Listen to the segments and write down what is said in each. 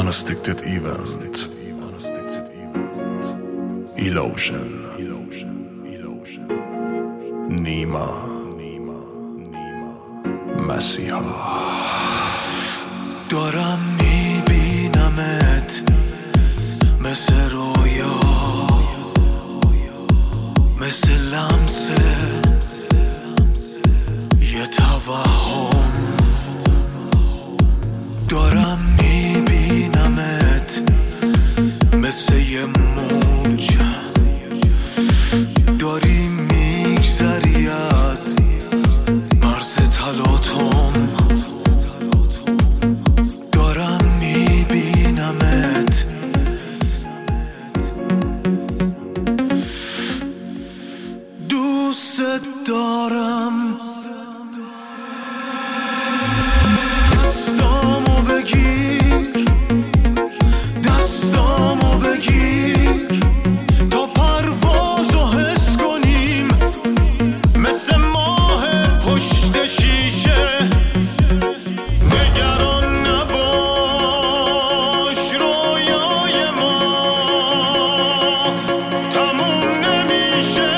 Unrestricted Event Illusion نیما مسیحا. دارم میبینمت مثل رویا، مثل لمس یه توهم. دارم میبینمت مثل یه موج، داری میگذری از مرز تلاطم. دارم میبینمت دوست دارم. دستامو بگیر، دستامو بگیر تا پروازو حس کنیم، مثل ماه پشت شیشه. نگران نباش، رویای ما تموم نمیشه.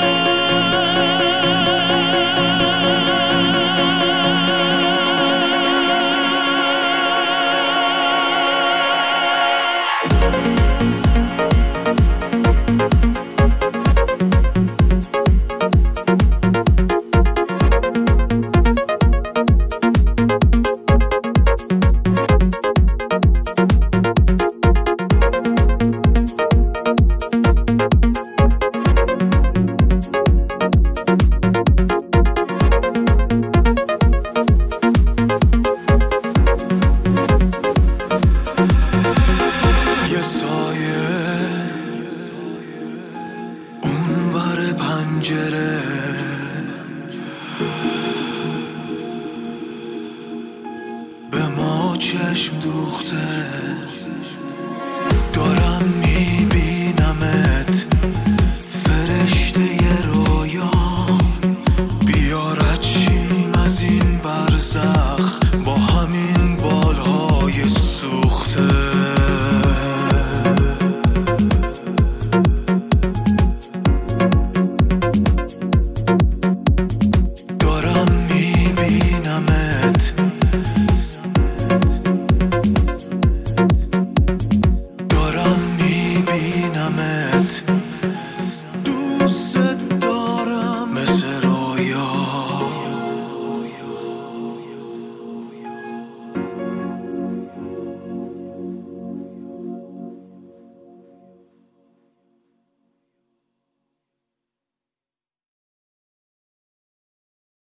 یه سایه اونور پنجره، به ما چشم دوخته. دارم